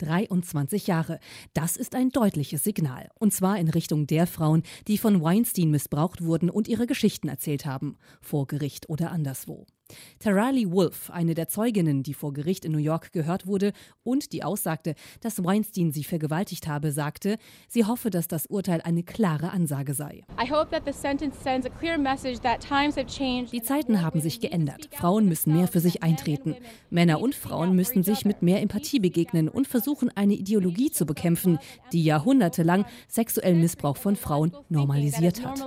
23 Jahre. Das ist ein deutliches Signal. Und zwar in Richtung der Frauen, die von Weinstein missbraucht wurden und ihre Geschichten erzählt haben. Vor Gericht oder anderswo. Tarali Wolf, eine der Zeuginnen, die vor Gericht in New York gehört wurde und die aussagte, dass Weinstein sie vergewaltigt habe, sagte, sie hoffe, dass das Urteil eine klare Ansage sei. Die Zeiten haben sich geändert. Frauen müssen mehr für sich eintreten. Männer und Frauen müssen sich mit mehr Empathie begegnen und versuchen, eine Ideologie zu bekämpfen, die jahrhundertelang sexuellen Missbrauch von Frauen normalisiert hat.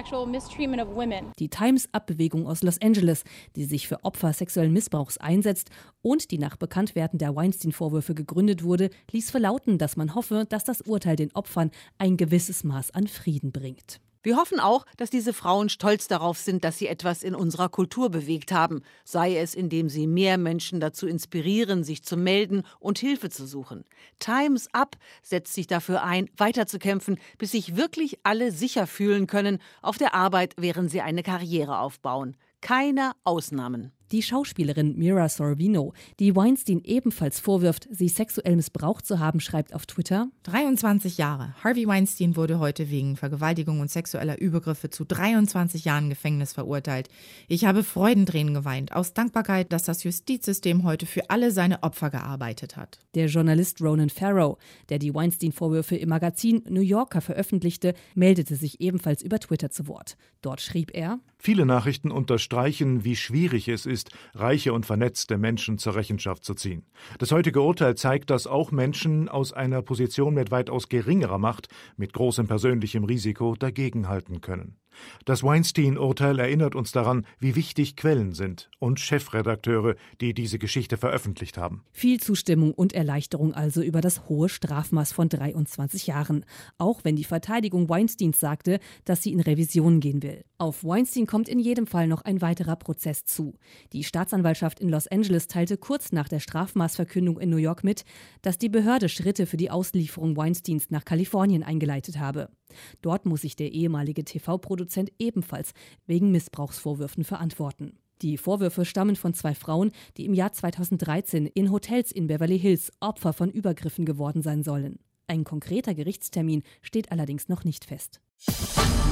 Die Time's-Up-Bewegung aus Los Angeles, die sich für Opfer sexuellen Missbrauchs einsetzt und die nach Bekanntwerden der Weinstein-Vorwürfe gegründet wurde, ließ verlauten, dass man hoffe, dass das Urteil den Opfern ein gewisses Maß an Frieden bringt. Wir hoffen auch, dass diese Frauen stolz darauf sind, dass sie etwas in unserer Kultur bewegt haben, sei es, indem sie mehr Menschen dazu inspirieren, sich zu melden und Hilfe zu suchen. Time's Up setzt sich dafür ein, weiterzukämpfen, bis sich wirklich alle sicher fühlen können auf der Arbeit, während sie eine Karriere aufbauen. Keine Ausnahmen. Die Schauspielerin Mira Sorvino, die Weinstein ebenfalls vorwirft, sie sexuell missbraucht zu haben, schreibt auf Twitter: 23 Jahre. Harvey Weinstein wurde heute wegen Vergewaltigung und sexueller Übergriffe zu 23 Jahren Gefängnis verurteilt. Ich habe Freudentränen geweint, aus Dankbarkeit, dass das Justizsystem heute für alle seine Opfer gearbeitet hat. Der Journalist Ronan Farrow, der die Weinstein-Vorwürfe im Magazin New Yorker veröffentlichte, meldete sich ebenfalls über Twitter zu Wort. Dort schrieb er: Viele Nachrichten unterstreichen, wie schwierig es ist, reiche und vernetzte Menschen zur Rechenschaft zu ziehen. Das heutige Urteil zeigt, dass auch Menschen aus einer Position mit weitaus geringerer Macht, mit großem persönlichem Risiko dagegenhalten können. Das Weinstein-Urteil erinnert uns daran, wie wichtig Quellen sind und Chefredakteure, die diese Geschichte veröffentlicht haben. Viel Zustimmung und Erleichterung also über das hohe Strafmaß von 23 Jahren. Auch wenn die Verteidigung Weinsteins sagte, dass sie in Revision gehen will. Auf Weinstein kommt in jedem Fall noch ein weiterer Prozess zu. Die Staatsanwaltschaft in Los Angeles teilte kurz nach der Strafmaßverkündung in New York mit, dass die Behörde Schritte für die Auslieferung Weinsteins nach Kalifornien eingeleitet habe. Dort muss sich der ehemalige TV-Produzent ebenfalls wegen Missbrauchsvorwürfen verantworten. Die Vorwürfe stammen von 2 Frauen, die im Jahr 2013 in Hotels in Beverly Hills Opfer von Übergriffen geworden sein sollen. Ein konkreter Gerichtstermin steht allerdings noch nicht fest.